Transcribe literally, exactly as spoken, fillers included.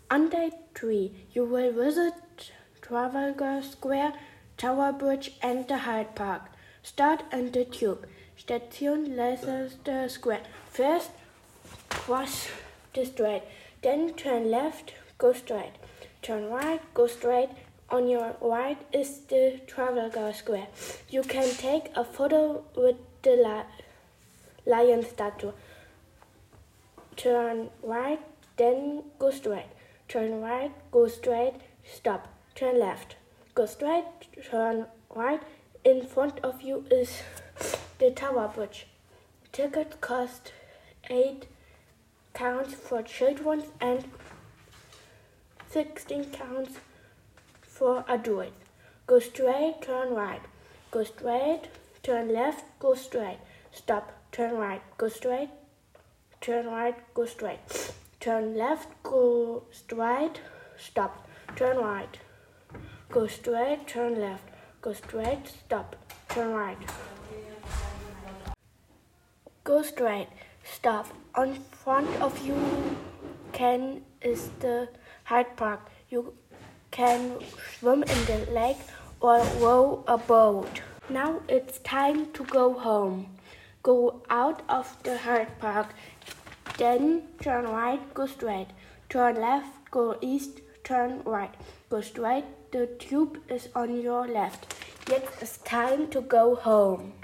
On day three, you will visit Trafalgar Square, Tower Bridge and the Hyde Park. Start in the Tube station Leicester Square. First, cross the street, then turn left, go straight. Turn right, go straight. On your right is the Trafalgar Square. You can take a photo with the li- lion statue. Turn right, then go straight. Turn right, go straight, stop. Turn left, go straight, turn right. In front of you is the Tower Bridge. Tickets cost eight pounds for children and sixteen pounds for adults. Go straight, turn right. Go straight, turn left, go straight. Stop, turn right, go straight. Turn right, go straight. Turn left, go straight. Stop, turn right. Go straight, turn left. Go straight, stop, turn right. Go straight, stop. On front of you can is the Hyde Park. You can swim in the lake or row a boat. Now it's time to go home. Go out of the Hyde Park, then turn right, go straight. Turn left, go east, turn right. Go straight, the tube is on your left. Yet it's time to go home.